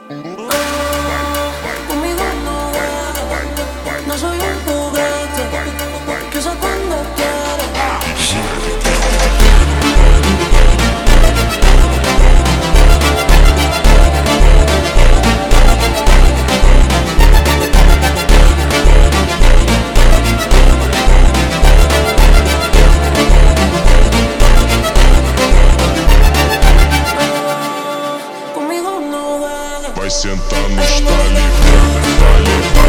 Conmigo no juegues, no soy un juguete que usa cuando quiere. Conmigo no juegues. Vai sentar no style, dale, dale.